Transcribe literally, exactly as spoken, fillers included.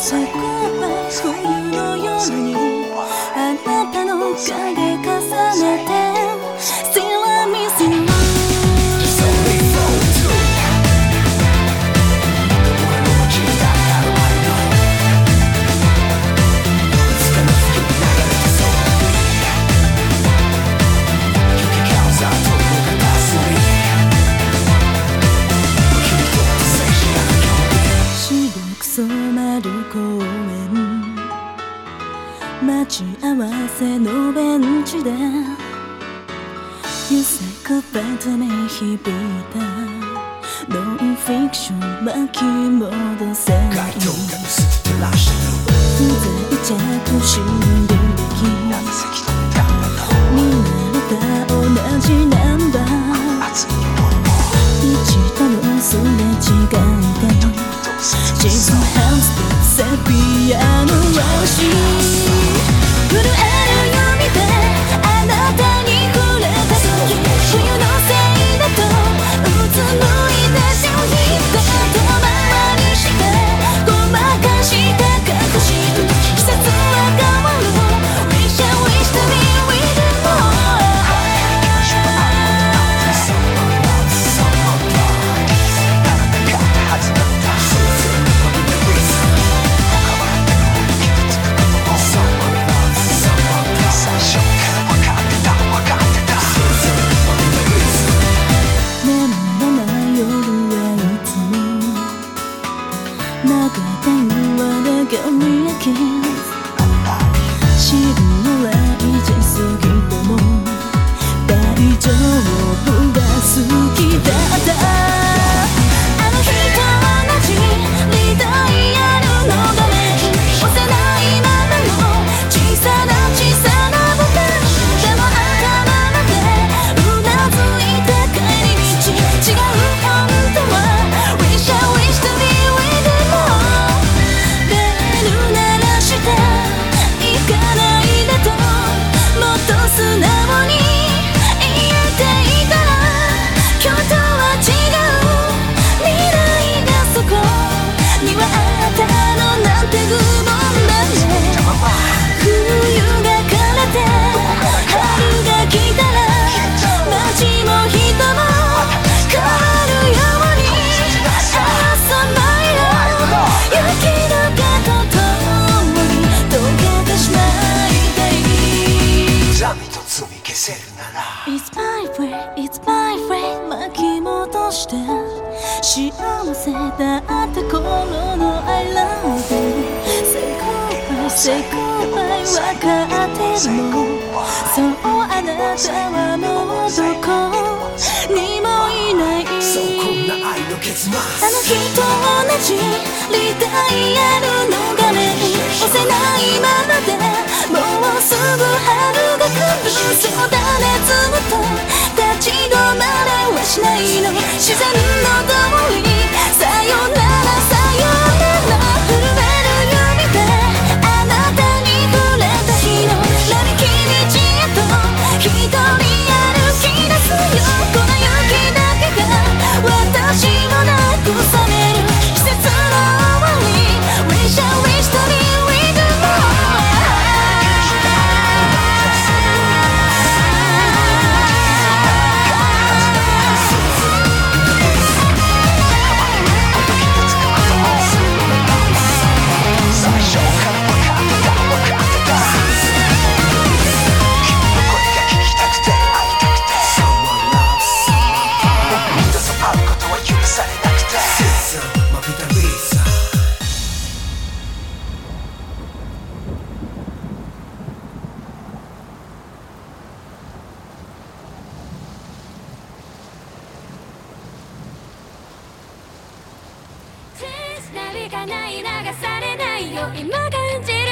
せこい冬の夜にあなたの影重ねて Still I miss you染まる公園待ち合わせのベンチで You say goodbye to me 響いたノンフィクション巻き戻せない不在着信履歴見慣れた同じナンバー一度のすれ違いで自分ハウスでセピアの足震える指であなたに触れた時冬のせいだとうつむいて手を引いてたままにしてごまかして隠し季節は変わる Wish I wish to be with you more It's my way, it's my way 巻き戻して幸せだった頃の I love you Say goodbye, say goodbye 分かってるのそうあなたはもうどこにもいないあの日と同じリダイヤルの画面押せないままでもうすぐ春が来るそうだねずっと立ち止まれはしないの自然の通りさよならさよなら震える指であなたに触れた日の並木道へと一人歩き出すよこの雪だけが私を慰める季節の終わり Wish I wish to be with you more 何かない流されないよ今感じる